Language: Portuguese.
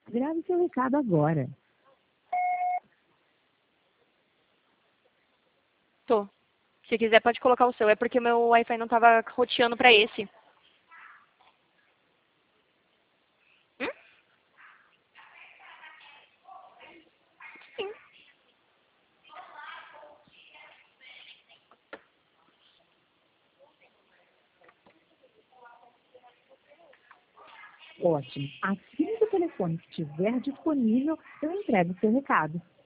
Grave seu recado agora. Tô. Se quiser, pode colocar o seu. É porque meu Wi-Fi não tava roteando pra esse. Hum? Sim. Ótimo. Assim que o telefone estiver disponível, eu entrego seu recado.